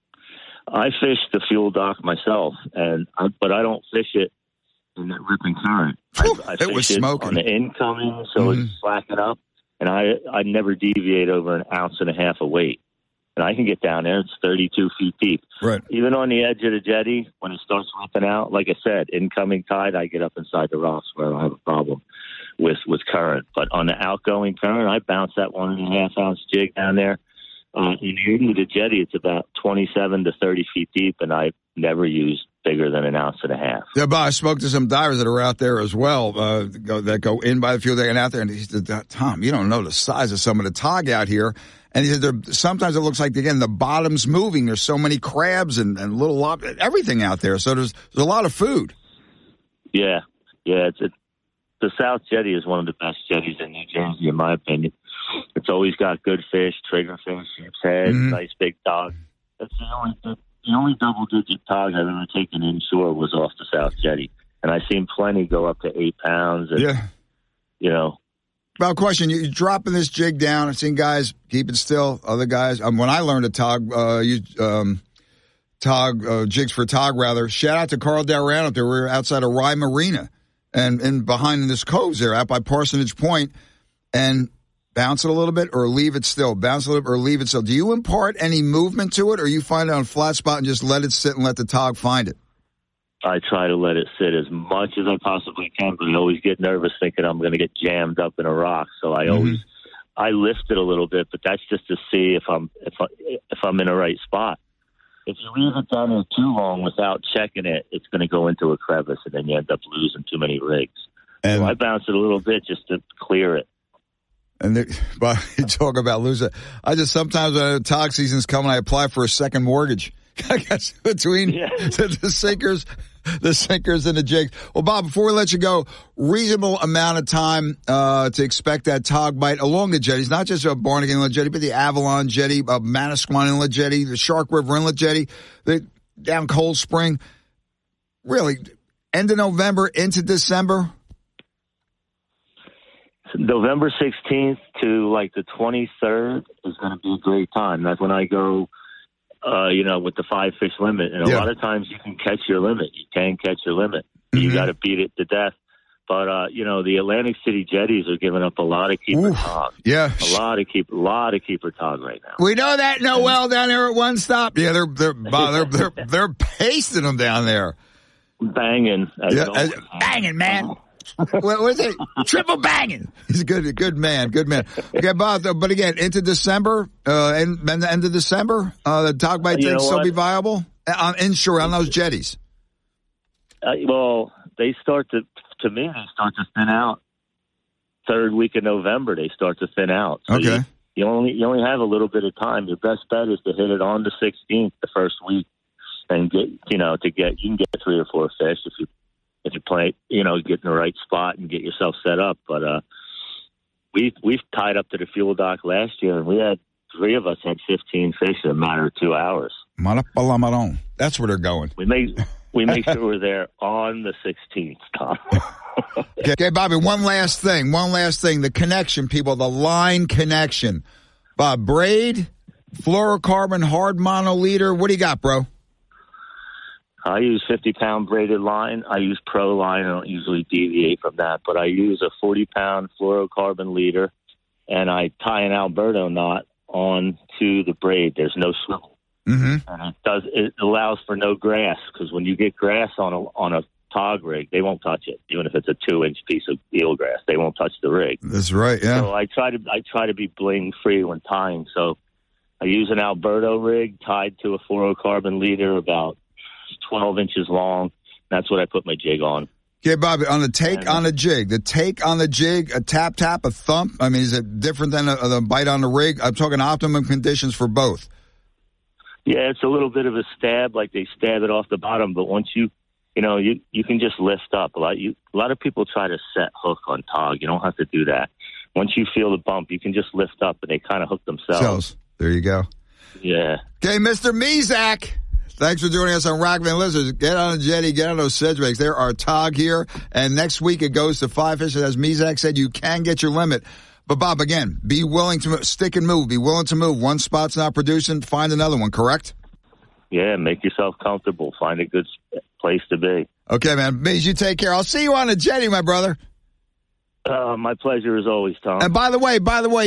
I fish the fuel dock myself, but I don't fish it in that ripping current. I it was fish smoking on the incoming, so it's slacking up, and I never deviate over 1.5 ounces of weight. And I can get down there. It's 32 feet deep. Right. Even on the edge of the jetty, when it starts ripping out, like I said, incoming tide, I get up inside the rocks where I don't have a problem with current. But on the outgoing current, I bounce that 1.5 ounce jig down there. In the end of the jetty, it's about 27 to 30 feet deep, and I never use bigger than an ounce and a half. Yeah, but I spoke to some divers that are out there as well, that go in by the field and out there, and he said, Tom, you don't know the size of some of the tog out here. And he said, sometimes it looks like, again, the bottom's moving. There's so many crabs and little everything out there. So there's a lot of food. Yeah. The South Jetty is one of the best jetties in New Jersey, in my opinion. It's always got good fish, triggerfish, sheep's head, nice big tog. That's the only double-digit tog I've ever taken inshore was off the South Jetty. And I've seen plenty go up to 8 pounds. And, you know. Well, question, you're dropping this jig down. I've seen guys keep it still, other guys. When I learned to tog, jigs for tog, rather, shout out to Carl Darran up there. We were outside of Rye Marina and behind this cove there, out by Parsonage Point, and bounce it a little bit or leave it still. Bounce a little bit or leave it still. Do you impart any movement to it, or you find it on a flat spot and just let it sit and let the tog find it? I try to let it sit as much as I possibly can, but I always get nervous thinking I'm going to get jammed up in a rock. So I always I lift it a little bit, but that's just to see if I'm in the right spot. If you leave it down there too long without checking it, it's going to go into a crevice, and then you end up losing too many rigs. So I bounce it a little bit just to clear it. And but you talk about losing. I just sometimes when tog season's coming, I apply for a second mortgage. I guess between the sinkers and the jigs. Well, Bob, before we let you go, reasonable amount of time to expect that tog bite along the jetties, not just a Barnegat Inlet Jetty, but the Avalon Jetty, Manasquan Inlet Jetty, the Shark River Inlet Jetty, down Cold Spring. Really, end of November into December? November 16th to like the 23rd is going to be a great time. That's when I go, with the 5-fish limit. And a lot of times you can catch your limit. You can catch your limit. You got to beat it to death. But, the Atlantic City jetties are giving up a lot of keeper tog. Yeah. A lot of keeper tog right now. We know that Noel down there at One Stop. Yeah, they're pasting them down there. Banging. Banging, man. What was it? Triple banging. He's a good man. Okay, Bob, but again, into December, and the end of December, the tog bite thing still be viable? Inshore on those jetties. They start to thin out. Third week of November, they start to thin out. So okay. You only have a little bit of time. Your best bet is to hit it on the 16th, the first week, and you can get 3 or 4 fish if you play, get in the right spot and get yourself set up. But we've tied up to the fuel dock last year, and we had 3 of us had 15 fish in a matter of 2 hours. That's where they're going. We make sure we're there on the 16th, Tom. Okay, Bobby, one last thing. The connection, people, the line connection. Bob, braid, fluorocarbon, hard monoliter. What do you got, bro? I use 50-pound braided line. I use Pro line. I don't usually deviate from that, but I use a 40-pound fluorocarbon leader, and I tie an Alberto knot onto the braid. There's no swivel, and it allows for no grass, because when you get grass on a tog rig, they won't touch it, even if it's a 2-inch piece of eelgrass. They won't touch the rig. That's right. Yeah. So I try to be bling free when tying. So I use an Alberto rig tied to a fluorocarbon leader about 12 inches long. That's what I put my jig on. Okay, Bobby, on the take on the jig, a tap, a thump. I mean, is it different than the bite on the rig? I'm talking optimum conditions for both. Yeah, it's a little bit of a stab, like they stab it off the bottom. But once you can just lift up. A lot of people try to set hook on tog. You don't have to do that. Once you feel the bump, you can just lift up, and they kind of hook themselves. There you go. Yeah. Okay, Mr. Mezak. Thanks for joining us on Rockman Lizards. Get on a jetty, get on those sedgebaits. There are tog here, and next week it goes to 5 fish. As Mezak said, you can get your limit. But, Bob, again, be willing to stick and move. Be willing to move. One spot's not producing, find another one, correct? Yeah, make yourself comfortable. Find a good place to be. Okay, man. Mez, you take care. I'll see you on a jetty, my brother. My pleasure as always, Tom. And by the way,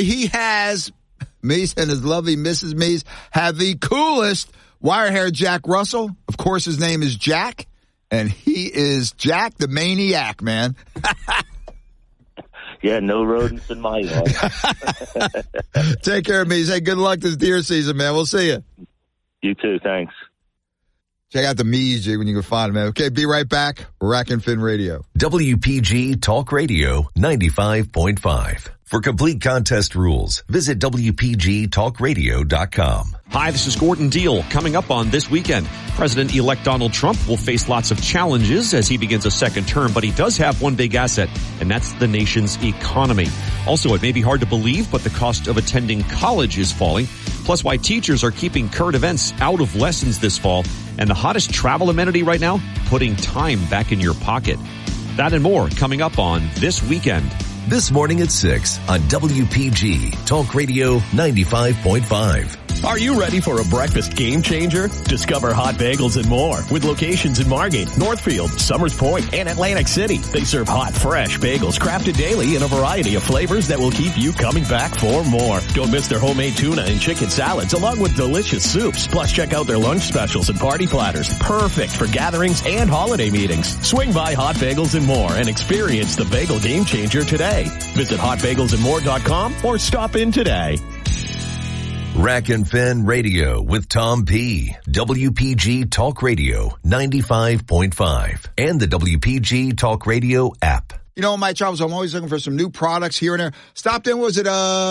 Mez and his lovely Mrs. Mez have the coolest wire hair Jack Russell. Of course, his name is Jack, and he is Jack the Maniac, man. Yeah, no rodents in my yard. Take care of me. Say good luck this deer season, man. We'll see you. You too. Thanks. Check out the Mees jig when you can find them. Okay, be right back. Rack and Fin Radio. WPG Talk Radio 95.5. For complete contest rules, visit WPGTalkRadio.com. Hi, this is Gordon Deal. Coming up on This Weekend, President-elect Donald Trump will face lots of challenges as he begins a second term, but he does have one big asset, and that's the nation's economy. Also, it may be hard to believe, but the cost of attending college is falling, plus why teachers are keeping current events out of lessons this fall, and the hottest travel amenity right now, putting time back in your pocket. That and more coming up on This Weekend. This morning at 6 on WPG Talk Radio 95.5. Are you ready for a breakfast game changer? Discover Hot Bagels and more with locations in Margate, Northfield, Summers Point, and Atlantic City. They serve hot, fresh bagels crafted daily in a variety of flavors that will keep you coming back for more. Don't miss their homemade tuna and chicken salads along with delicious soups. Plus, check out their lunch specials and party platters. Perfect for gatherings and holiday meetings. Swing by Hot Bagels and More and experience the bagel game changer today. Visit hotbagelsandmore.com or stop in today. Rack and Fin Radio with Tom P. WPG Talk Radio 95.5 and the WPG Talk Radio app. You know, in my travels, I'm always looking for some new products here and there. Stopped in, was it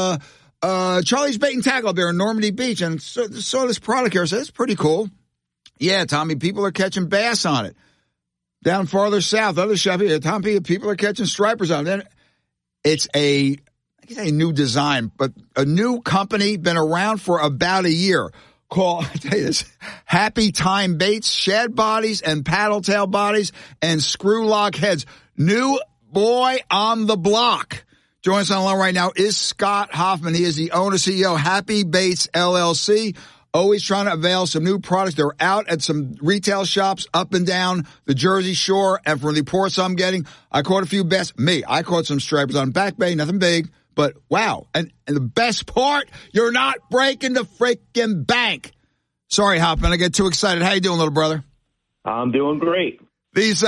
Charlie's Bait and Tackle there in Normandy Beach, and saw this product here. I said, it's pretty cool. Yeah, Tommy, people are catching bass on it. Down farther south, other shop here, Tom P, people are catching stripers on it. Then it's a new design, but a new company, been around for about a year, called, I tell you this, Happy Time Baits, shad bodies and paddle tail bodies and screw lock heads. New boy on the block. Joining us on the line right now is Scott Hoffman. He is the owner, CEO, Happy Baits LLC. Always trying to avail some new products. They're out at some retail shops up and down the Jersey Shore, and from the reports I'm getting, I caught a few bass. I caught some stripers on Back Bay, nothing big. But, wow, and the best part, you're not breaking the freaking bank. Sorry, Hoffman, I get too excited. How you doing, little brother? I'm doing great. These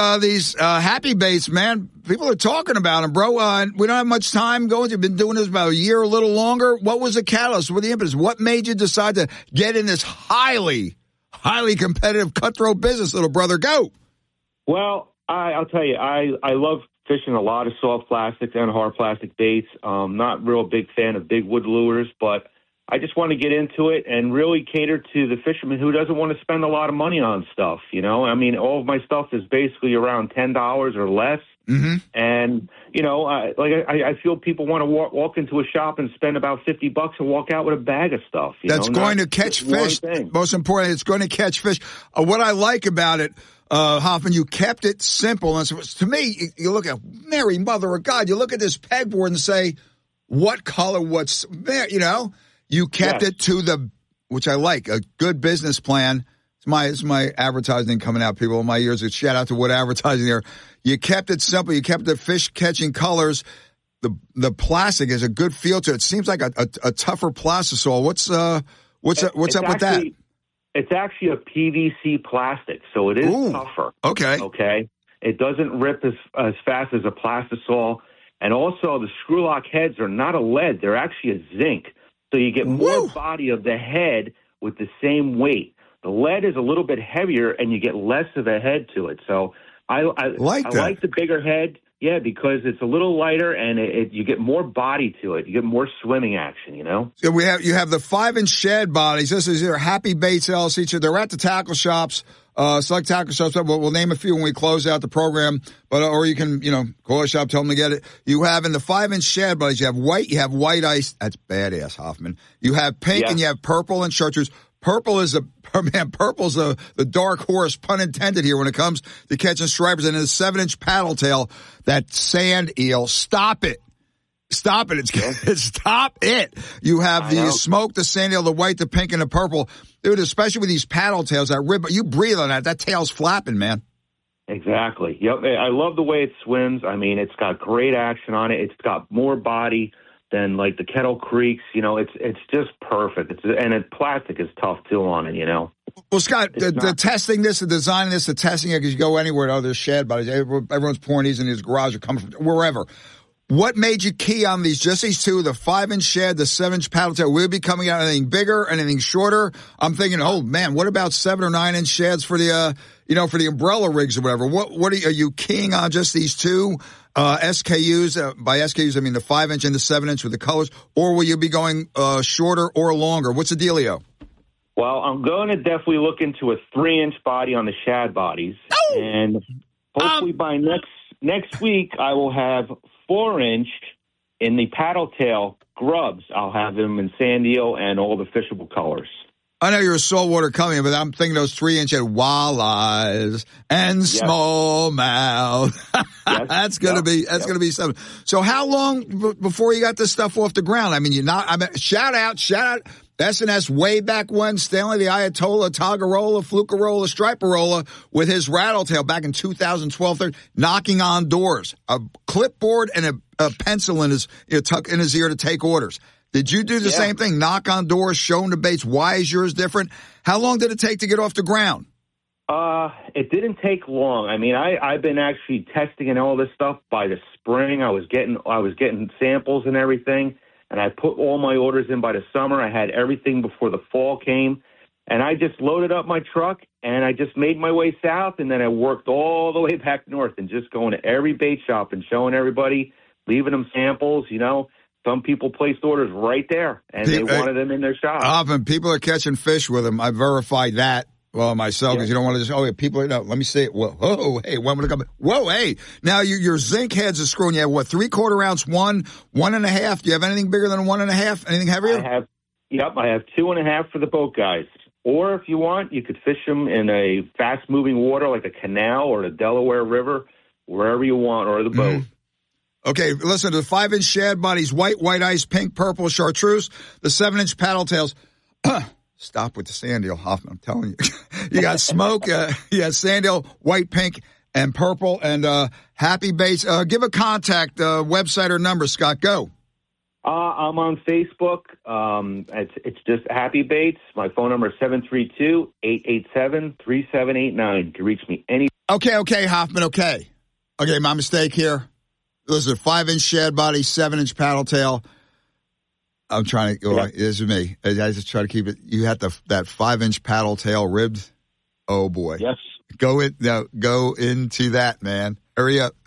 Happy Baits, man, people are talking about them, bro. We don't have much time going. You've been doing this about a year, a little longer. What was the catalyst? What was the impetus? What made you decide to get in this highly, highly competitive cutthroat business, little brother? Go. Well, I'll tell you, I love fishing a lot of soft plastics and hard plastic baits. Not real big fan of big wood lures, but I just want to get into it and really cater to the fisherman who doesn't want to spend a lot of money on stuff. You know, I mean, all of my stuff is basically around $10 or less. Mm-hmm. And, you know, I feel people want to walk into a shop and spend about $50 and walk out with a bag of stuff. That's going to catch fish. Most importantly, it's going to catch fish. What I like about it, Hoffman, you kept it simple. And so, to me, you look at Mary, Mother of God, you look at this pegboard and say, what color, what's there, you know? You kept it to which I like, a good business plan. It's my advertising coming out, people. In my ears, it's shout out to what advertising there. You kept it simple. You kept the fish-catching colors. The plastic has a good feel to it. It seems like a tougher plastisol. What's up with that? It's actually a PVC plastic, so it is tougher. Okay. It doesn't rip as fast as a plastisol. And also, the screw lock heads are not a lead. They're actually a zinc. So you get more body of the head with the same weight. The lead is a little bit heavier, and you get less of a head to it. So I like the bigger head, because it's a little lighter, and you get more body to it. You get more swimming action, you know? So you have the 5-inch shad bodies. This is your Happy Baits LLC. They're at the tackle shops. Select tackle shops. We'll name a few when we close out the program, or you can, call a shop, tell them to get it. You have in the 5-inch shad bodies, you have white ice. That's badass, Hoffman. You have pink and you have purple and chartreuse. Purple's the dark horse, pun intended here, when it comes to catching stripers. And in the 7-inch paddle tail, that sand eel. Stop it. Stop it. Stop it. You have the smoke, the sand eel, the white, the pink, and the purple. Dude, especially with these paddle tails, that rib, you breathe on that. That tail's flapping, man. Exactly. Yep. I love the way it swims. I mean, it's got great action on it. It's got more body than like the Kettle Creeks. It's just perfect. Plastic is tough too on it, Well, Scott, the testing this, the designing this, the testing it, because you go anywhere to other shad bodies. Everyone's pouring these in his garage or coming from wherever. What made you key on these? Just these two, the 5-inch shad, the 7-inch paddle tail. Will it be coming out anything bigger, anything shorter? I'm thinking, oh man, what about 7 or 9-inch shads for the, for the umbrella rigs or whatever? What are you keying on? Just these two SKUs? By SKUs, I mean the 5-inch and the 7-inch with the colors, or will you be going shorter or longer? What's the dealio? Well, I'm going to definitely look into a 3-inch body on the shad bodies, and hopefully by next week I will have 4-inch in the paddle tail grubs. I'll have them in Sandio and all the fishable colors. I know you're a saltwater company, but I'm thinking those 3-inch walleyes and smallmouth. Yes. That's gonna be something. So how long before you got this stuff off the ground? I mean, shout out. S&S way back when, Stanley the Ayatollah, Tagarola, Flucarola, Striperola with his rattletail back in 2012, knocking on doors, a clipboard and a pencil in his tucked in his ear to take orders. Did you do the same thing? Knock on doors, show them the baits. Why is yours different? How long did it take to get off the ground? It didn't take long. I mean, I've been actually testing and all this stuff by the spring. I was getting samples and everything. And I put all my orders in by the summer. I had everything before the fall came. And I just loaded up my truck, and I just made my way south, and then I worked all the way back north and just going to every bait shop and showing everybody, leaving them samples, Some people placed orders right there, and they wanted them in their shop. Often people are catching fish with them. I verified that. Well, myself, because you don't want to just, people are, no, let me see it. Whoa, hey, when would it come? Whoa, hey. Now, your zinc heads are screwing you. What, 3/4 ounce, 1.5? Do you have anything bigger than 1.5? Anything heavier? I have 2.5 for the boat guys. Or if you want, you could fish them in a fast-moving water like a canal or the Delaware River, wherever you want, or the boat. Okay, listen to the 5-inch shad bodies, white ice, pink, purple, chartreuse, the 7-inch paddle tails. Stop with the sandeel, Hoffman. I'm telling you. You got smoke, you got sandeel, white, pink, and purple, and Happy Baits. Give a contact, website or number, Scott. Go. I'm on Facebook. It's just Happy Baits. My phone number is 732-887-3789. You can reach me any. Okay, Hoffman. Okay, my mistake here. Listen, 5-inch shad body, 7-inch paddle tail. I'm trying to. This is me. I just try to keep it. You had that 5-inch paddle tail ribbed. Oh boy. Yes. Go into that, man. Hurry up.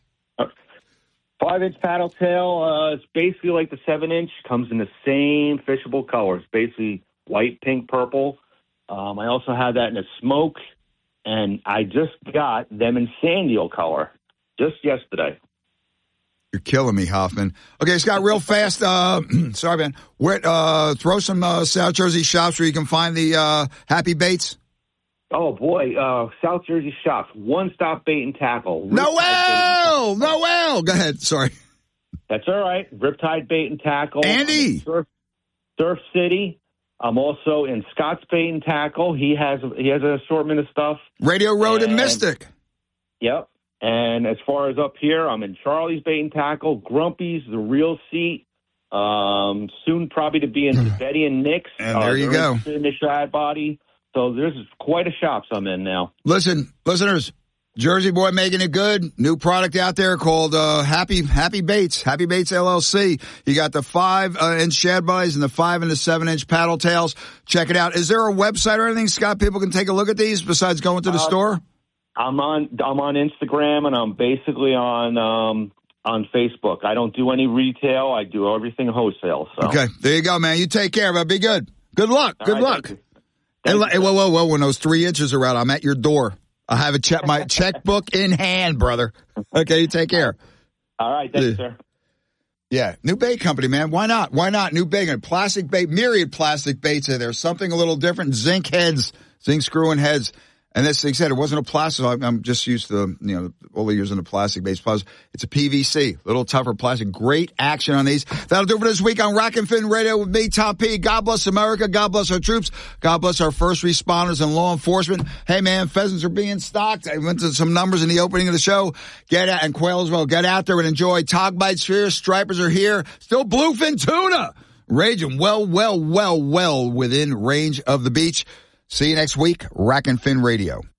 5-inch paddle tail. It's basically like the 7-inch. Comes in the same fishable colors. Basically white, pink, purple. I also have that in a smoke, and I just got them in sandeel color just yesterday. You're killing me, Hoffman. Okay, Scott, real fast. Sorry, man. Throw some South Jersey shops where you can find the Happy Baits. Oh, boy. South Jersey shops. One Stop Bait and Tackle. Noel! Go ahead. Sorry. That's all right. Riptide Bait and Tackle. Andy! Surf City. I'm also in Scott's Bait and Tackle. He has an assortment of stuff. Radio Road and Mystic. Yep. And as far as up here, I'm in Charlie's Bait and Tackle, Grumpy's, The Real Seat, soon probably to be in Betty and Nick's. And there you go. In the shad body. So there's quite a shops I'm in now. Listen, listeners, Jersey Boy making it good. New product out there called Happy Baits, Happy Baits LLC. You got the 5-inch shad bodies and the 5 and the 7-inch paddle tails. Check it out. Is there a website or anything, Scott, people can take a look at these besides going to the store? I'm on Instagram, and I'm basically on Facebook. I don't do any retail. I do everything wholesale. So. Okay, there you go, man. You take care, but be good. Good luck. Good luck. Hey, whoa, when those 3 inches are out, I'm at your door. I have my checkbook in hand, brother. Okay, you take care. All right, thanks, sir. Yeah, new bait company, man. Why not? New bait and plastic bait, myriad plastic baits. There's something a little different. Zinc heads, zinc screw-in heads. And this, like I said, it wasn't a plastic. I'm just used to, all the years in the plastic base. Plus, it's a PVC, little tougher plastic. Great action on these. That'll do for this week on Rack and Fin Radio with me, Tom P. God bless America. God bless our troops. God bless our first responders and law enforcement. Hey, man, pheasants are being stocked. I went to some numbers in the opening of the show. Get out, and quail as well. Get out there and enjoy. Tog bites here. Stripers are here. Still bluefin tuna. Raging well within range of the beach. See you next week, Rack and Fin Radio.